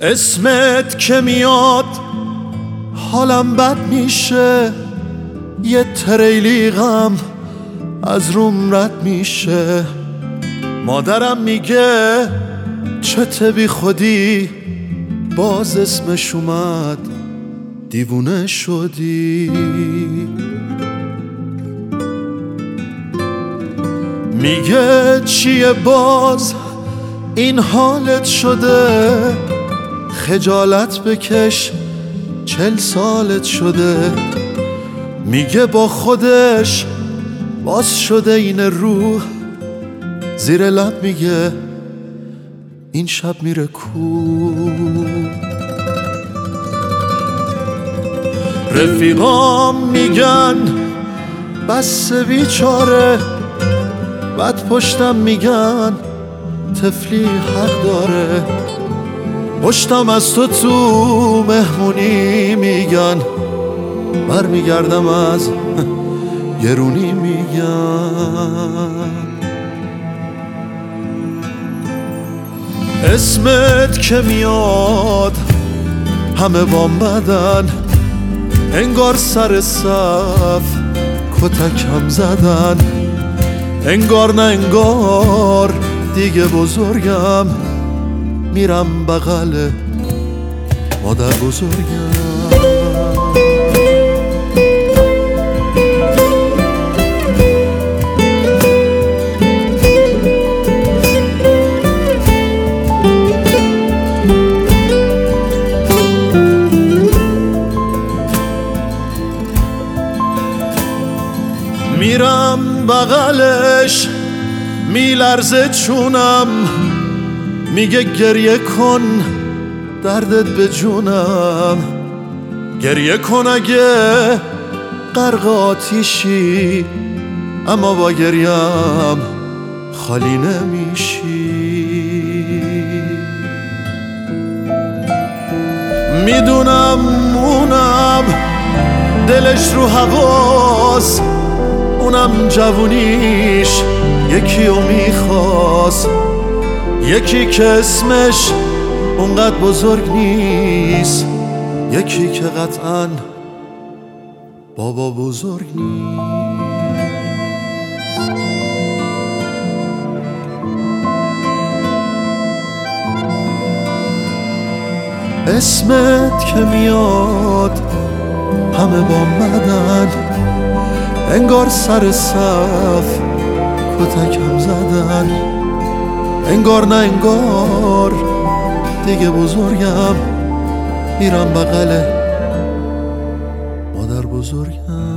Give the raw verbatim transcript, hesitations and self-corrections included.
اسمت که میاد حالم بد میشه، یه تریلی غم از روم رد میشه. مادرم میگه چته بی خودی، باز اسمش اومد دیوونه شدی. میگه چیه باز این حالت شده، خجالت بکش چل سالت شده. میگه با خودش باز شده این روح، زیر لب میگه این شب میره کو. رفیقام میگن بس بیچاره، بعد پشتم میگن طفلی حق داره. پشتم از تو تو مهمونی میگن، بر میگردم از گرونی میگن. اسمت که میاد همه بام بدن، انگار سر صف کتکم زدن. انگار نه انگار دیگه بزرگم، میرم بغل مادر بزرگم. میرم بغلش میلرزه چونم، میگه گریه کن دردت به جونم. گریه کن اگه غرق آتیشی، اما با گریم خالی نمیشی. میدونم اونم دلش رو هواست، اونم جوونیش یکی رو میخواست. یکی که اسمش اونقدر بزرگ نیست، یکی که قطعاً بابا بزرگ نیست. اسمت که میاد همه با مدن، انگار سر صف کتکم زدن. انگار نه انگار دیگه بزرگم، میرم بغل مادر بزرگم.